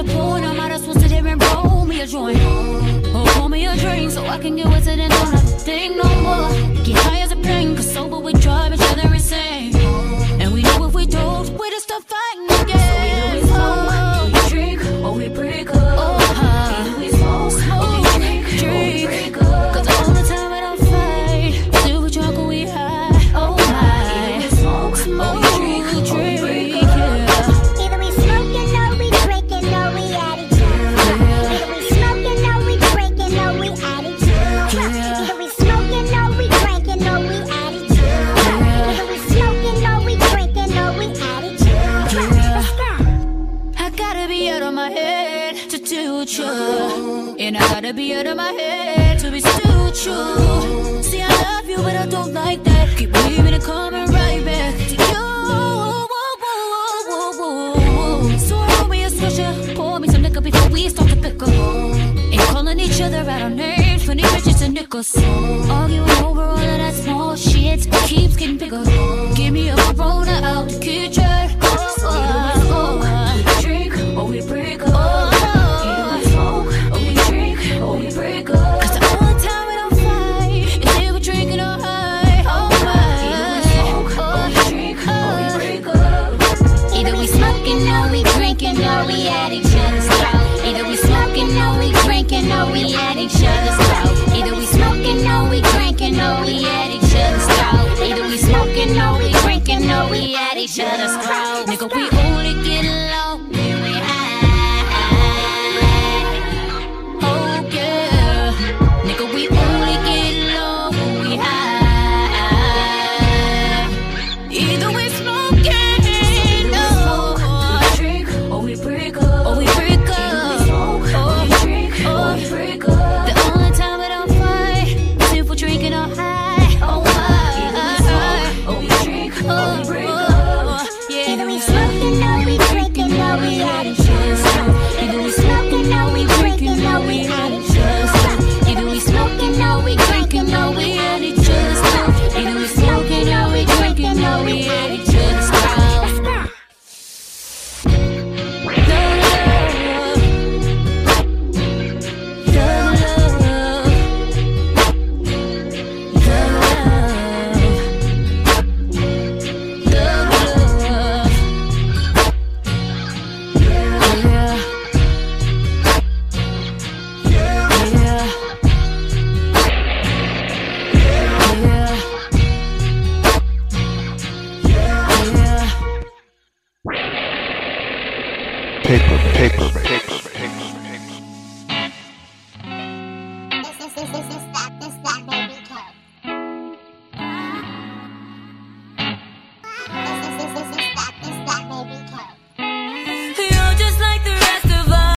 the point, I might as well sit here and roll me a joint. Or pour me a drink so I can get wasted and don't have to think no more. Get high as a plane, cause sober we drive each other insane. And we know if we don't, we just stop fighting again. So either we smoke, or we drink, or we break up. Either we smoke, or we drink, or we break up. Cause all the time I don't fight, still we drunk or we high. Oh my, either we smoke, or we drink, or we break up. Either we smoking or we drinking or we at each other. Either we smoking or we drinking or we at each other. Either we smoking or we drinking or we at each other. Either we smoking or we drinking or we at each other. Let's go. I gotta be out of my head to do with you, and I gotta be out of my head to be still with you. See, I love you, but I don't like that. Keep leaving and coming right back to you. So I roll me a swisher, pour me some liquor before we start to pick up. Ain't calling each other out our names, funny bitches and nickels. Arguing over all of that small shit keeps getting bigger. Give me a Corona out the kitchen. Drink or we break up. Either we smoke or we drink or we break up. Cause the only time we don't fight is if we're drinking or high. Oh my. Either we smoke or we drink or we break up. Either we smoking or we drinking or we at each other's throat. Either we smoking or we drinking or we at each other's throat. Either we smoking or we drinking or we at each other's throat. Either we smoking or we drinking or we at each other's throat. Nigga, we only get along when we high. Oh yeah. Nigga, we only get along when we high. Either we smoking, no, or we drink, or we break up, or we break up, or we drink, or we break up. The only time we don't fight is if we're drinking or high. Oh my. Or we drink, or we break up. Yeah. Either we smoking or we drinking or we at each other's throat. Either we smoking or we drinking or we at each other's throat. Either we smoking or we drinking or we at each other's throat. Either we smoking or we drinking or we at each other's throat. Paper. This